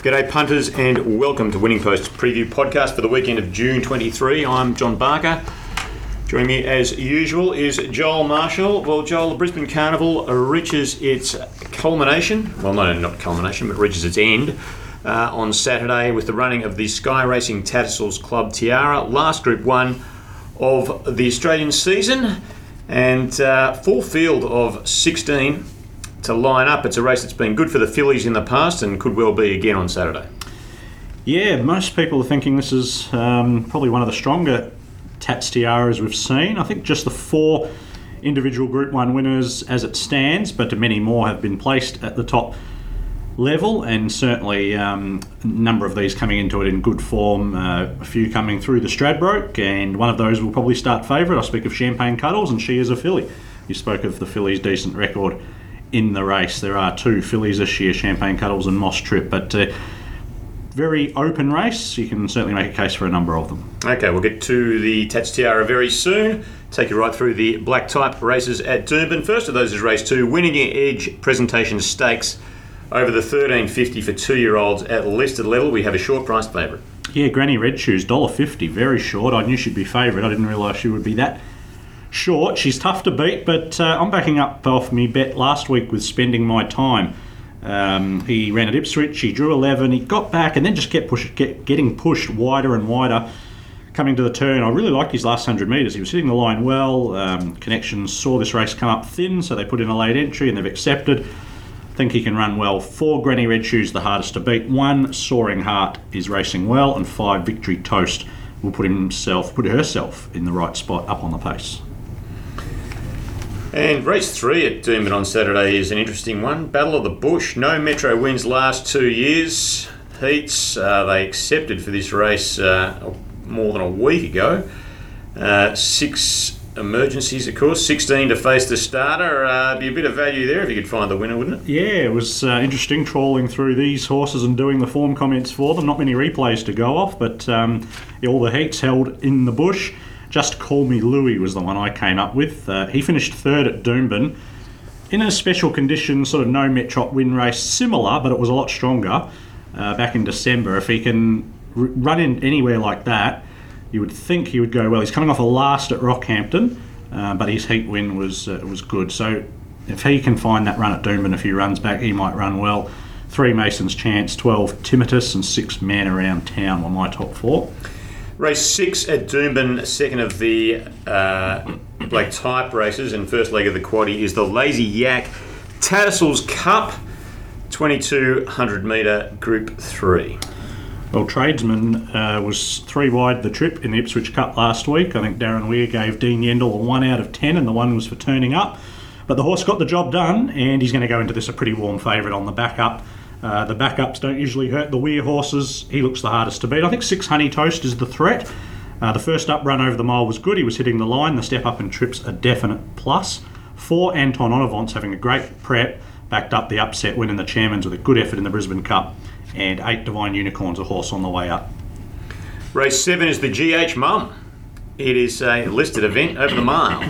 G'day punters and welcome to Winning Post's preview podcast for the weekend of June 23. I'm John Barker. Joining me as usual is Joel Marshall. Well, Joel, the Brisbane Carnival reaches its culmination, well not culmination, but reaches its end on Saturday with the running of the Sky Racing Tattersalls Club Tiara, last Group 1 of the Australian season, and full field of 16 to line up. It's a race that's been good for the fillies in the past and could well be again on Saturday. Yeah, most people are thinking this is probably one of the stronger Tats Tiaras we've seen. I think just the 4 individual Group 1 winners as it stands, but many more have been placed at the top level, and certainly a number of these coming into it in good form, a few coming through the Stradbroke, and one of those will probably start favourite. I speak of Champagne Cuddles, and she is a filly. You spoke of the fillies' decent record in the race. There are 2 fillies this year, Champagne Cuddles and Moss Trip, but very open race. You can certainly make a case for a number of them. Okay, we'll get to the Tats Tiara very soon. Take you right through the black type races at Doomben. First of those is race 2, Winning Edge Presentation Stakes over the 13.50 for 2-year-olds at listed level. We have a short priced favourite. Yeah, Granny Red Shoes, $1.50, very short. I knew she'd be favourite. I didn't realise she would be that short. She's tough to beat, but I'm backing up off me bet last week with Spending My Time. He ran at Ipswich, he drew 11, he got back and then just kept getting pushed wider and wider coming to the turn. I really liked his last 100 metres. He was hitting the line well. Connections saw this race come up thin, so they put in a late entry and they've accepted. I think he can run well. 4 Granny Red Shoes, the hardest to beat. 1 Soaring Heart is racing well, and 5 Victory Toast will put herself in the right spot up on the pace. And race 3 at Doomben on Saturday is an interesting one. Battle of the Bush. No Metro wins last 2 years. Heats, they accepted for this race more than a week ago. 6 emergencies, of course. 16 to face the starter. Be a bit of value there if you could find the winner, wouldn't it? Yeah, it was interesting trawling through these horses and doing the form comments for them. Not many replays to go off, but all the heats held in the bush. Just Call Me Louie was the one I came up with. He finished 3rd at Doomben in a special condition, sort of no Metrop win race, similar, but it was a lot stronger back in December. If he can run in anywhere like that, you would think he would go well. He's coming off a last at Rockhampton, but his heat win was good. So if he can find that run at Doomben, if he runs back, he might run well. 3 Mason's Chance, 12 Timitus, and 6 Man Around Town were my top 4. Race 6 at Doomben, second of the black type races, and first leg of the quaddie is the Lazy Yak Tattersalls Cup, 2200 metre Group 3. Well, Tradesman was 3 wide the trip in the Ipswich Cup last week. I think Darren Weir gave Dean Yendall a 1 out of 10, and the 1 was for turning up. But the horse got the job done, and he's going to go into this a pretty warm favourite on the backup. The backups don't usually hurt the Weir horses. He looks the hardest to beat. I think 6 Honey Toast is the threat. The first up run over the mile was good. He was hitting the line. The step up in trips a definite plus. 4 Anton Onavant's having a great prep. Backed up the upset win in the Chairman's with a good effort in the Brisbane Cup. And 8 Divine Unicorns, a horse on the way up. Race 7 is the GH Mum. It is a listed event over the mile.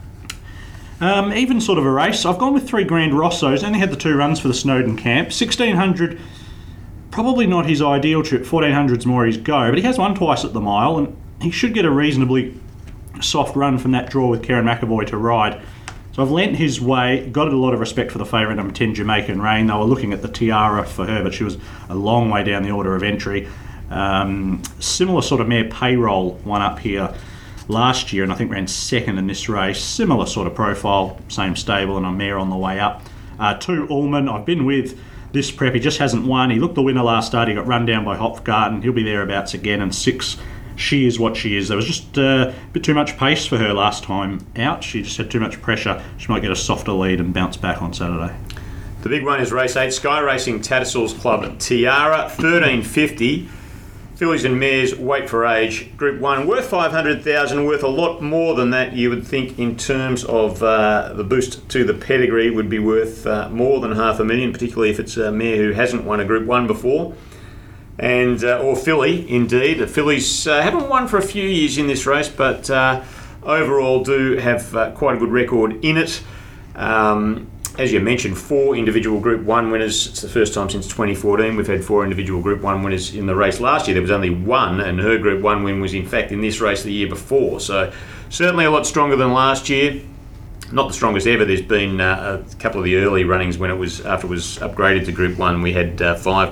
Even sort of a race. I've gone with 3 Grand Rossos. Only had the 2 runs for the Snowden camp. 1600, probably not his ideal trip. 1400's more his go. But he has won twice at the mile, and he should get a reasonably soft run from that draw with Karen McAvoy to ride. So I've lent his way. Got a lot of respect for the favourite, number 10, Jamaican Rain. They were looking at the Tiara for her, but she was a long way down the order of entry. Similar sort of mare Payroll one up here last year, and I think ran 2nd in this race. Similar sort of profile, same stable, and a mare on the way up. 2 Ullman, I've been with this prep. He just hasn't won. He looked the winner last start. He got run down by Hopgarten. He'll be thereabouts again. And 6, She Is What She Is. There was just a bit too much pace for her last time out. She just had too much pressure. She might get a softer lead and bounce back on Saturday. The big one is race 8, Sky Racing Tattersalls Club Tiara, 1350. Fillies and mares, weight for age, Group 1, worth 500,000, worth a lot more than that, you would think, in terms of the boost to the pedigree, would be worth more than $500,000, particularly if it's a mare who hasn't won a Group 1 before. And or filly, indeed. The fillies haven't won for a few years in this race, but overall do have quite a good record in it. as you mentioned, 4 individual Group 1 winners. It's the first time since 2014 we've had 4 individual Group 1 winners in the race. Last year there was only 1, and her Group 1 win was in fact in this race the year before. So certainly a lot stronger than last year. Not the strongest ever. There's been a couple of the early runnings when after it was upgraded to Group 1, we had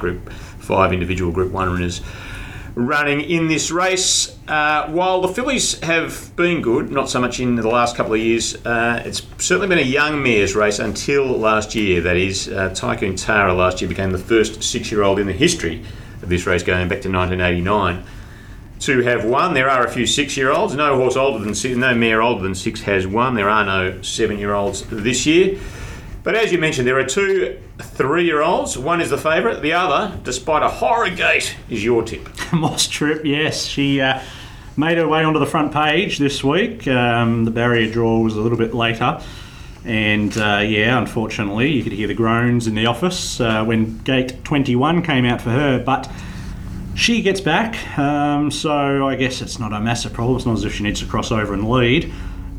5 individual Group 1 winners running in this race. While the fillies have been good, not so much in the last couple of years, it's certainly been a young mares race until last year. That is, Tycoon Tara last year became the first 6-year-old in the history of this race going back to 1989 to have won. There are a few 6-year-olds. No horse older than 6, no mare older than 6 has won. There are no 7-year-olds this year. But as you mentioned, there are 2 3-year-olds. One is the favourite. The other, despite a horror gate, is your tip. Moss Trip, yes. She made her way onto the front page this week. The barrier draw was a little bit later. And unfortunately, you could hear the groans in the office when gate 21 came out for her. But she gets back, so I guess it's not a massive problem. It's not as if she needs to cross over and lead.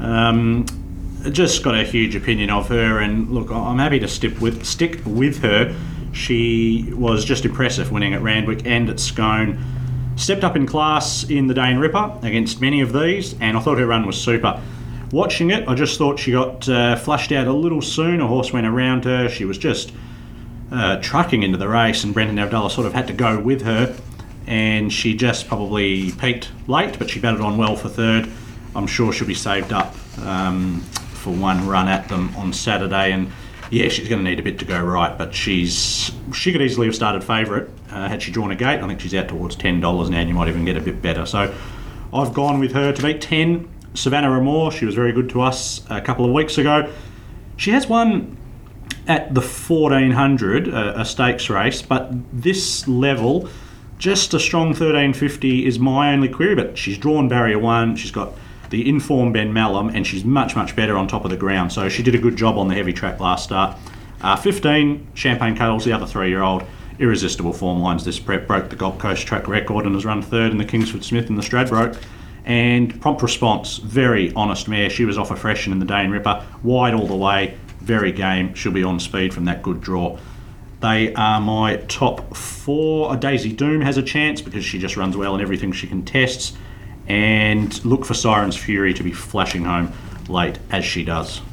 Just got a huge opinion of her, and look, I'm happy to stick with her. She was just impressive winning at Randwick and at Scone. Stepped up in class in the Dane Ripper against many of these, and I thought her run was super. Watching it, I just thought she got flushed out a little soon. A horse went around her. She was just trucking into the race, and Brendan Abdullah sort of had to go with her, and she just probably peaked late, but she batted on well for third. I'm sure she'll be saved up for one run at them on Saturday, and yeah, she's going to need a bit to go right, but she could easily have started favourite had she drawn a gate. I think she's out towards $10 now, and you might even get a bit better. So I've gone with her to beat 10. Savannah Amore, she was very good to us a couple of weeks ago. She has won at the 1400, a stakes race, but this level, just a strong 1350 is my only query, but she's drawn barrier 1, she's got the informed Ben Mallam, and she's much, much better on top of the ground. So she did a good job on the heavy track last start. 15, Champagne Cuddles, the other 3-year-old, irresistible form lines this prep, broke the Gold Coast track record and has run third in the Kingsford Smith and the Stradbroke. And prompt response, very honest mare. She was off a freshen in the Dane Ripper, wide all the way, very game. She'll be on speed from that good draw. They are my top 4. Daisy Doom has a chance because she just runs well in everything she contests. And look for Siren's Fury to be flashing home late, as she does.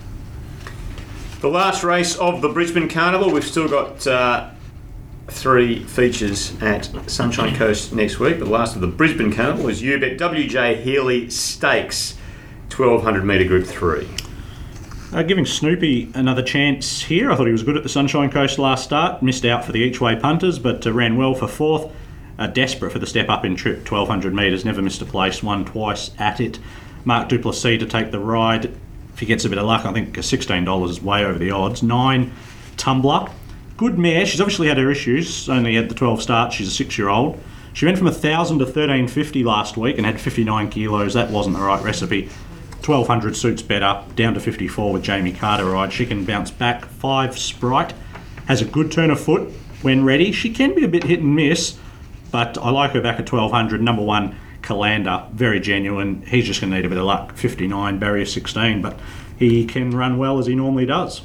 The last race of the Brisbane Carnival. We've still got 3 features at Sunshine Coast next week. But the last of the Brisbane Carnival is UBET WJ Healy Stakes, 1200 metre Group 3. Giving Snoopy another chance here. I thought he was good at the Sunshine Coast last start. Missed out for the each-way punters, but ran well for 4th. Desperate for the step up in trip, 1200 metres, never missed a place, won twice at it. Mark Duplessis to take the ride. If he gets a bit of luck, I think $16 is way over the odds. 9, Tumbler. Good mare. She's obviously had her issues. Only had the 12 starts. She's a 6-year-old. She went from 1,000 to 1,350 last week and had 59 kilos. That wasn't the right recipe. 1,200 suits better. Down to 54 with Jamie Carter ride. She can bounce back. 5, Sprite. Has a good turn of foot when ready. She can be a bit hit and miss, but I like her back at 1,200. Number 1, Calander, very genuine. He's just going to need a bit of luck. 59, barrier 16, but he can run well as he normally does.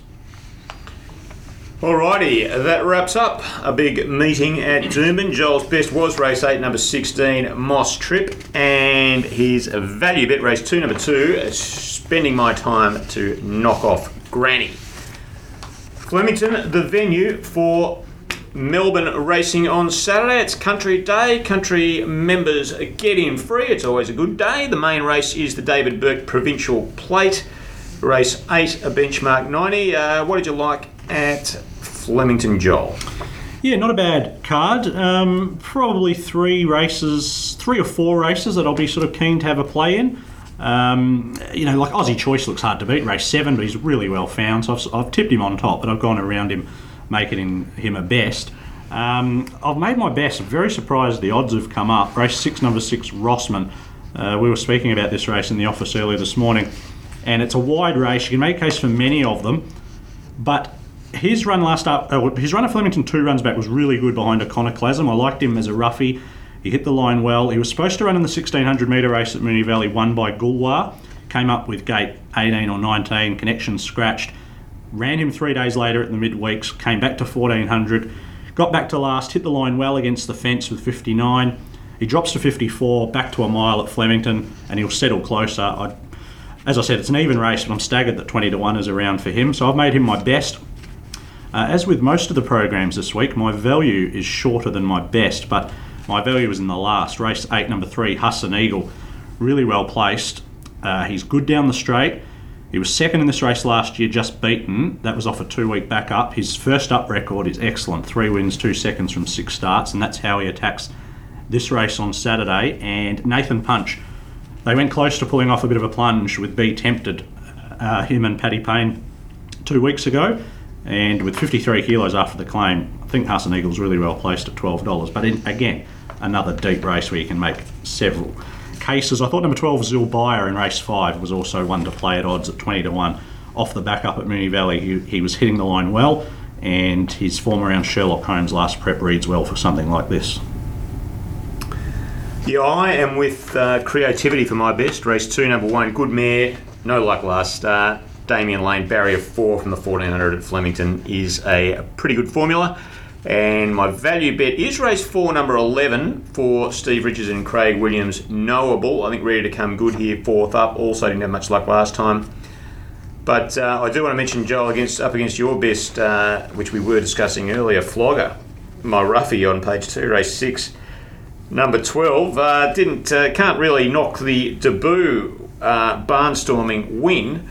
Alrighty, that wraps up a big meeting at Doomben. Joel's best was race 8, number 16, Moss Trip, and his value bet, race 2, number 2, spending my time to knock off Granny. Flemington, the venue for Melbourne racing on Saturday. It's Country Day. Country members get in free. It's always a good day. The main race is the David Burke Provincial Plate. Race 8, a benchmark 90. What did you like at Flemington, Joel? Yeah, not a bad card. Probably 3 or 4 races that I'll be sort of keen to have a play in. Like Aussie Choice looks hard to beat, race 7, but he's really well found. So I've tipped him on top, but I've gone around him, making him a best. I've made my best. I'm very surprised the odds have come up. Race 6, number 6, Rossman. We were speaking about this race in the office earlier this morning, and it's a wide race. You can make a case for many of them, but his run at Flemington 2 runs back was really good behind Iconoclasm. I liked him as a roughie. He hit the line well. He was supposed to run in the 1,600 metre race at Moonee Valley, won by Gulwar. Came up with gate 18 or 19, connection scratched. ran him 3 days later at the midweeks, came back to 1400, got back to last, hit the line well against the fence with 59. He drops to 54, back to a mile at Flemington, and he'll settle closer. As I said, it's an even race, but I'm staggered that 20 to 1 is around for him, so I've made him my best. As with most of the programs this week, my value is shorter than my best, but my value is in the last. Race 8, number 3, Husson Eagle. Really well placed. He's good down the straight. He was second in this race last year, just beaten. That was off a 2-week back up. His first up record is excellent. 3 wins, 2 seconds from 6 starts, and that's how he attacks this race on Saturday. And Nathan Punch, they went close to pulling off a bit of a plunge with Be Tempted, him and Paddy Payne 2 weeks ago. And with 53 kilos after the claim, I think Husson Eagle's really well placed at $12. But again, another deep race where you can make several cases. I thought number 12, Zulbaya, in race 5 was also one to play at odds at 20 to 1 off the back up at Moonee Valley. He was hitting the line well, and his form around Sherlock Holmes last prep reads well for something like this. Yeah, I am with Creativity for my best. Race 2, number 1, good mare, no luck last start. Damien Lane, barrier 4 from the 1400 at Flemington is a pretty good formula. And my value bet is race 4, number 11, for Steve Richards and Craig Williams, Knowable. I think ready to come good here, 4th up. Also didn't have much luck last time. But I do want to mention, Joel, up against your best, which we were discussing earlier, Flogger. My roughie on page 2, race 6, number 12. Can't really knock the debut barnstorming win.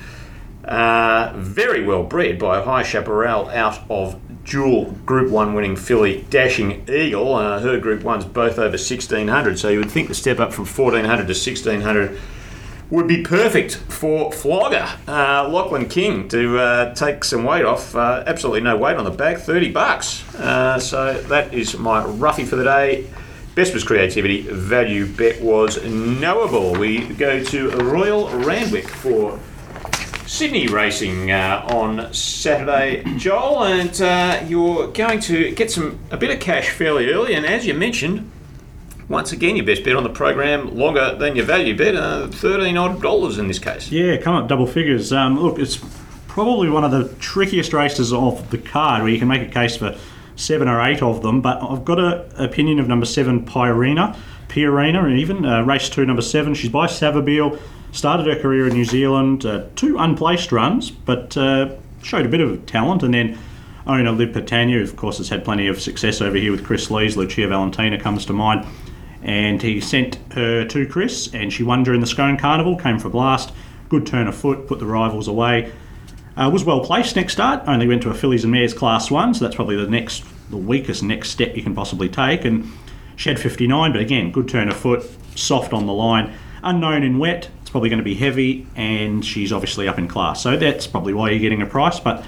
Very well bred by High Chaparral out of dual Group 1 winning filly Dashing Eagle. Her Group 1's both over 1600, so you would think the step up from 1400 to 1600 would be perfect for Flogger. Lachlan King to take some weight off. Absolutely no weight on the back, $30. So that is my roughie for the day. Best was Creativity, value bet was Knowable. We go to Royal Randwick for Sydney racing on Saturday, Joel, and you're going to get a bit of cash fairly early, and as you mentioned, once again your best bet on the program, longer than your value bet, $13 odd in this case. Yeah, come up double figures. Look, it's probably one of the trickiest races of the card where you can make a case for 7 or 8 of them, but I've got an opinion of number 7, Pierina, and even race 2, number 7. She's by Savabeel. Started her career in New Zealand, 2 unplaced runs, but showed a bit of talent. And then owner Liv Patania, of course, has had plenty of success over here with Chris Lees. Lucia Valentina comes to mind. And he sent her to Chris, and she won during the Scone Carnival, came for blast, good turn of foot, put the rivals away. Was well placed next start, only went to a fillies and mares class 1, so that's probably the weakest next step you can possibly take. And she had 59, but again, good turn of foot, soft on the line. Unknown in wet, it's probably going to be heavy, and she's obviously up in class. So that's probably why you're getting a price, but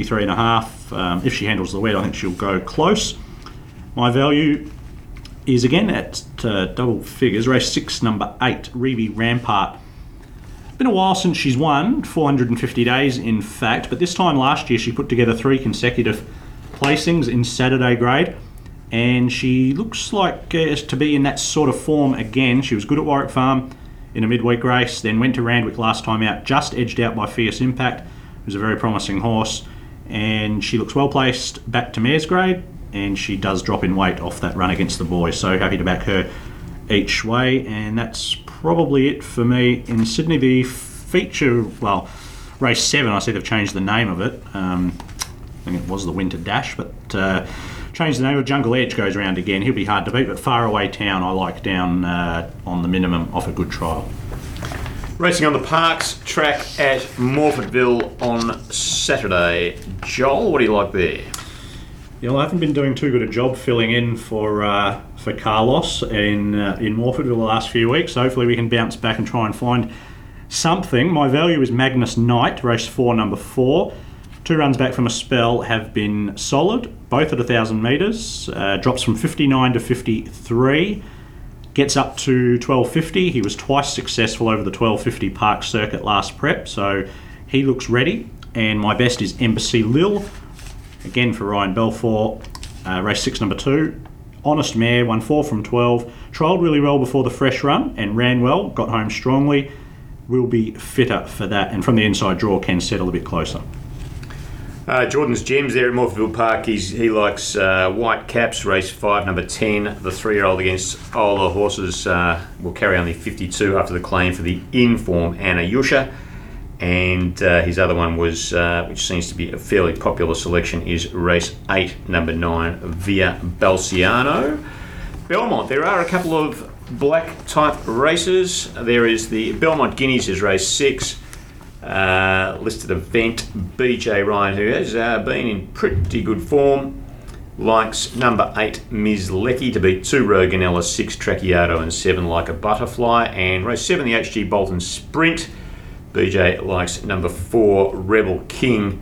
53.5. If she handles the wet, I think she'll go close. My value is again at double figures. Race 6, number 8, Reeve Rampart. Been a while since she's won, 450 days in fact, but this time last year she put together 3 consecutive placings in Saturday grade, and she looks like to be in that sort of form again. She was good at Warwick Farm in a midweek race, then went to Randwick last time out, just edged out by Fierce Impact, who's a very promising horse, and she looks well placed back to mare's grade, and she does drop in weight off that run against the boys, so happy to back her each way. And that's probably it for me in Sydney. The feature, race 7, I see they've changed the name of it. I think it was the Winter Dash, but changed the name of Jungle Edge. Goes around again. He'll be hard to beat, but Faraway Town I like down on the minimum off a good trial. Racing on the Parks track at Morfordville on Saturday. Joel, what do you like there? Yeah, well, I haven't been doing too good a job filling in for Carlos in Morfordville the last few weeks, so hopefully we can bounce back and try and find something. My value is Magnus Knight, race 4, number 4. 2 runs back from a spell have been solid, both at 1,000 metres. Drops from 59 to 53, gets up to 1250. He was twice successful over the 1250 Park Circuit last prep, so he looks ready. And my best is Embassy Lil, again for Ryan Belfour, race 6, number 2. Honest mare, won 4 from 12. Trialled really well before the fresh run and ran well, got home strongly. Will be fitter for that. And from the inside draw, can settle a bit closer. Jordan's Gems there at Morpheville Park. He likes White Caps, race 5, number 10. The 3-year-old against Ola Horses will carry only 52 after the claim for the in-form Anna Yusha. And his other one was, which seems to be a fairly popular selection, is race 8, number 9, Via Balciano. Belmont, there are a couple of black type races. There is the Belmont Guineas is race 6. Listed event, BJ Ryan, who has been in pretty good form, likes number 8 Ms. Lecky to beat 2 Roganella, 6 Tracciato and 7 Like a Butterfly, and race 7 the HG Bolton Sprint. BJ likes number 4 Rebel King,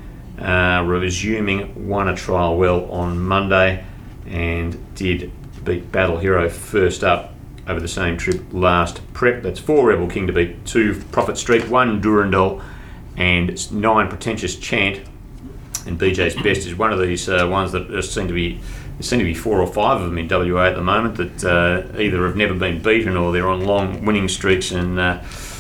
resuming, won a trial well on Monday and did beat Battle Hero first up over the same trip last prep. That's 4 Rebel King to beat 2 Prophet Street, 1 Durandal and 9 Pretentious Chant. And BJ's best is one of these ones that seem to be 4 or 5 of them in WA at the moment that either have never been beaten or they're on long winning streaks and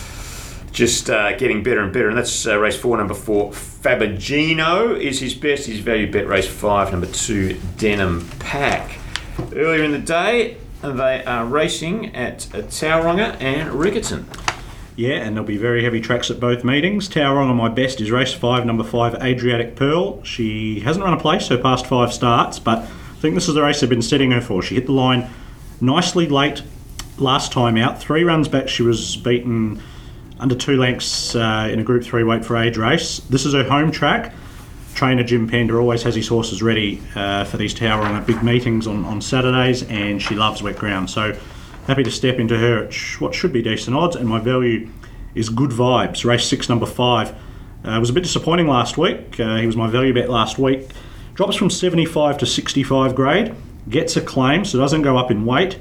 just getting better and better. And that's race 4, number 4 Fabagino is his best. His value bet race 5, number 2 Denim Pack. Earlier in the day, they are racing at Tauranga and Riccarton. Yeah, and there'll be very heavy tracks at both meetings. Tauranga, my best, is race 5, number 5, Adriatic Pearl. She hasn't run a place her past 5 starts, but I think this is the race they've been setting her for. She hit the line nicely late last time out. 3 runs back, she was beaten under 2 lengths in a Group 3 weight for age race. This is her home track. Trainer Jim Pender always has his horses ready for these Tauranga big meetings on Saturdays, and she loves wet ground. So happy to step into her at what should be decent odds, and my value is Good Vibes, race 6, number 5. Was a bit disappointing last week. He was my value bet last week. Drops from 75 to 65 grade, gets a claim, so doesn't go up in weight,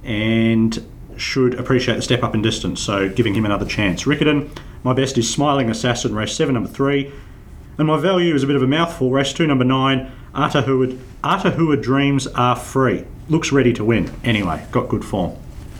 and should appreciate the step up in distance, so giving him another chance. Riccarton, my best is Smiling Assassin, race 7, number 3. And my value is a bit of a mouthful, race 2, number 9, Atahua Dreams Are Free. Looks ready to win. Anyway, got good form.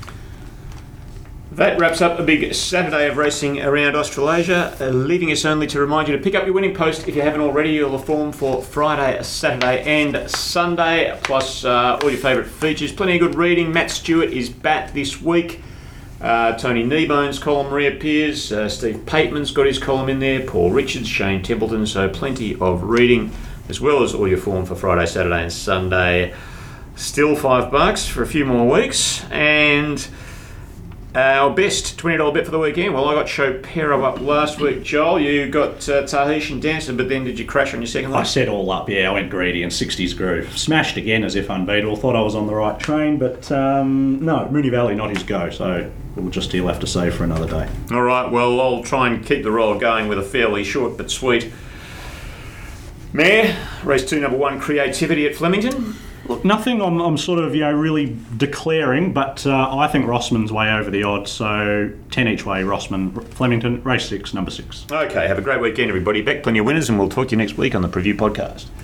That wraps up a big Saturday of racing around Australasia, leaving us only to remind you to pick up your winning post if you haven't already. You'll have form for Friday, Saturday and Sunday, plus all your favourite features. Plenty of good reading. Matt Stewart is back this week. Tony Kneebone's column reappears. Steve Pateman's got his column in there. Paul Richards, Shane Templeton. So plenty of reading, as well as all your form for Friday, Saturday and Sunday. Still $5 for a few more weeks. And our best $20 bet for the weekend. Well, I got Chopero up last week, Joel. You got Tahitian Dancer, but then did you crash on your second one? I set all up, yeah. I went greedy and 60s groove. Smashed again as if unbeatable. Thought I was on the right train, but no, Moonee Valley not his go, so he'll have to save for another day. All right, well, I'll try and keep the roll going with a fairly short but sweet mare. Race 2, number 1, Creativity at Flemington. Look, nothing I'm sort of, really declaring, but I think Rossman's way over the odds, so 10 each way, Rossman, Flemington, race 6, number 6. Okay, have a great weekend, everybody. Back plenty of winners, and we'll talk to you next week on the Preview Podcast.